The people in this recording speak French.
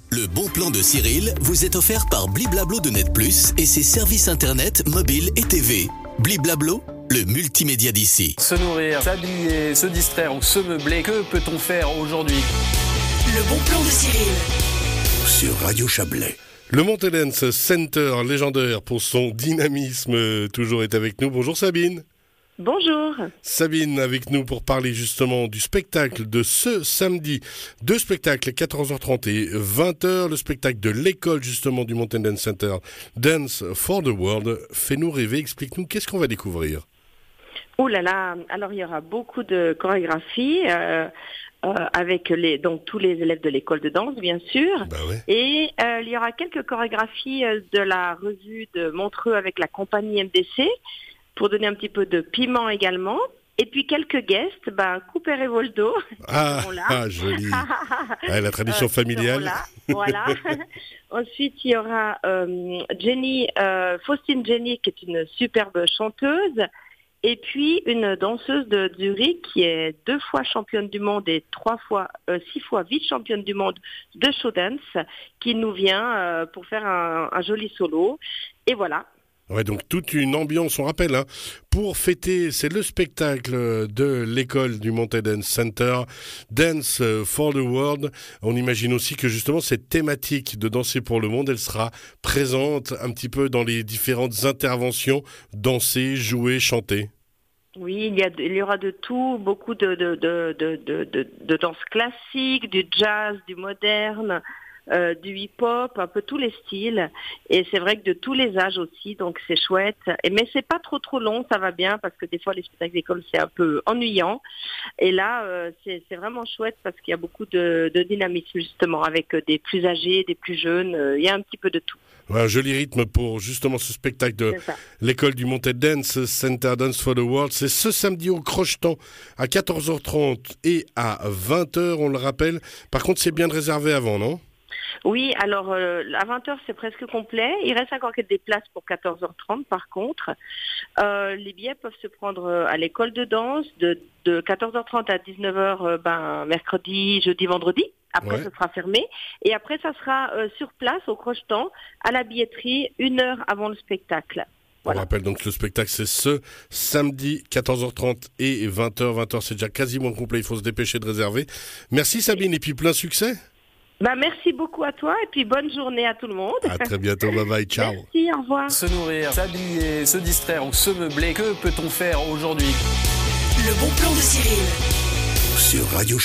Le bon plan de Cyril vous est offert par Bliblablo de Net Plus et ses services internet, mobile et TV. Bliblablo, le multimédia d'ici. Se nourrir, s'habiller, se distraire ou se meubler, que peut-on faire aujourd'hui ? Le bon plan de Cyril. Sur Radio Chablais. Le Mountain Dance Center, légendaire pour son dynamisme, toujours est avec nous. Bonjour Sabine. Bonjour. Sabine avec nous pour parler justement du spectacle de ce samedi. Deux spectacles, 14h30 et 20h. Le spectacle de l'école justement du Mountain Dance Center, Dance for the World. Fais-nous rêver, explique-nous, qu'est-ce qu'on va découvrir ? Oh là là, alors il y aura beaucoup de chorégraphies avec donc tous les élèves de l'école de danse bien sûr. Bah ouais. Et il y aura quelques chorégraphies de la revue de Montreux avec la compagnie MDC pour donner un petit peu de piment également. Et puis quelques guests, Cooper et Voldo. Joli. La tradition familiale. Voilà. Ensuite, il y aura Faustine Jenny, qui est une superbe chanteuse. Et puis une danseuse de Zurich qui est 2 fois championne du monde et 6 fois vice-championne du monde de show dance, qui nous vient pour faire un joli solo. Et voilà. Ouais, donc toute une ambiance, on rappelle, pour fêter, c'est le spectacle de l'école du Mountain Dance Center, Dance for the World. On imagine aussi que justement cette thématique de danser pour le monde, elle sera présente un petit peu dans les différentes interventions, danser, jouer, chanter. Oui, il y aura de tout, beaucoup de danse classique, du jazz, du moderne, du hip-hop, un peu tous les styles, et c'est vrai que de tous les âges aussi, donc c'est chouette. Mais c'est pas trop long, ça va bien, parce que des fois les spectacles d'école c'est un peu ennuyant, et là c'est vraiment chouette parce qu'il y a beaucoup de dynamisme justement, avec des plus âgés, des plus jeunes, il y a un petit peu de tout. Ouais, un joli rythme pour justement ce spectacle de l'école du Mountain Dance Center, Dance for the World. C'est ce samedi au Crochetan à 14h30 et à 20h, on le rappelle. Par contre c'est bien de réserver avant, non ? Oui, alors à 20h c'est presque complet. Il reste encore des places pour 14h30 par contre. Les billets peuvent se prendre à l'école de danse de 14h30 à 19h mercredi, jeudi, vendredi. Après, ce sera fermé. Et après, ça sera sur place au Crochetan à la billetterie 1 heure avant le spectacle. Voilà. On rappelle donc que le spectacle, c'est ce samedi, 14h30 et 20h. 20h, c'est déjà quasiment complet. Il faut se dépêcher de réserver. Merci Sabine, et puis plein succès. Merci beaucoup à toi et puis bonne journée à tout le monde. À très bientôt, bye bye, ciao. Merci, au revoir. Se nourrir, s'habiller, se distraire ou se meubler, que peut-on faire aujourd'hui ? Le bon plan de Cyril. Sur Radio